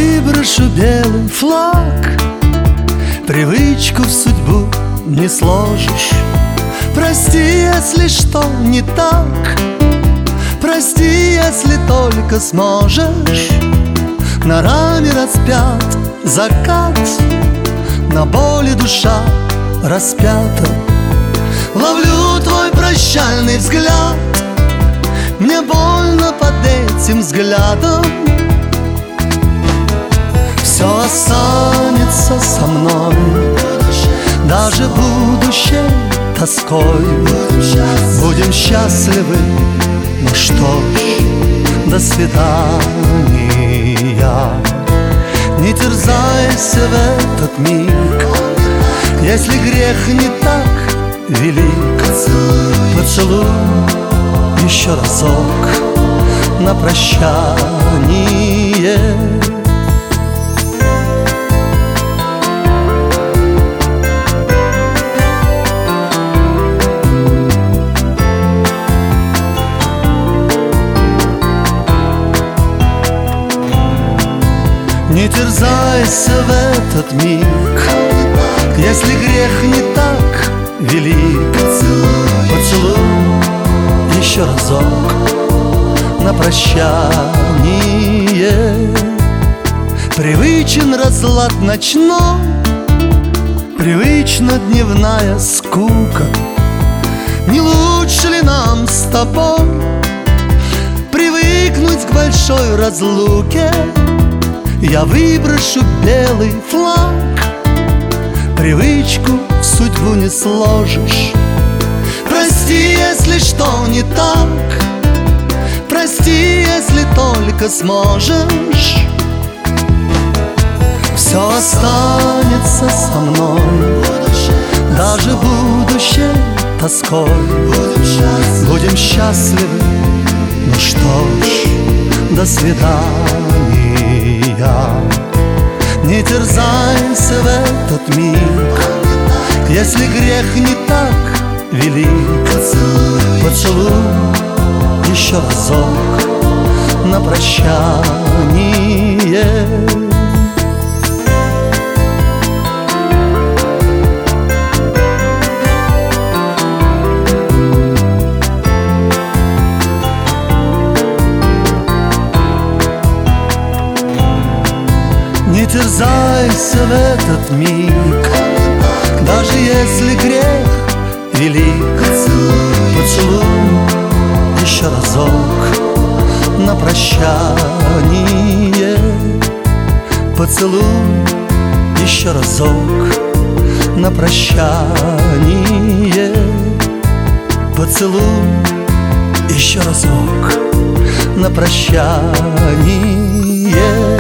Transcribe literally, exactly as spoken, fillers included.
выброшу белый флаг. Привычку в судьбу не сложишь. Прости, если что не так. Прости, если только сможешь. На раме распят закат, на боли душа распята. Ловлю твой прощальный взгляд, мне больно под этим взглядом. Все останется со мной, даже будущей тоской. Будем счастливы, ну что ж, до свидания. Не терзайся в этот миг, если грех не так велик. Поцелуй еще разок на прощание. Не терзайся в этот миг, если грех не так велик. Поцелуй еще разок на прощание. Привычен разлад ночной, привычна дневная скука. Не лучше ли нам с тобой привыкнуть к большой разлуке? Я выброшу белый флаг. Привычку в судьбу не сложишь. Прости, если что не так. Прости, если только сможешь. Все останется со мной, даже будущей тоской. Будем счастливы, ну что ж, до свидания. Не терзайся в этот миг, если грех не так велик. Поцелуй еще разок на прощание. Не терзайся в этот миг, даже если грех велик. Поцелуй еще разок на прощание. Поцелуй еще разок на прощание. Поцелуй еще разок на прощание.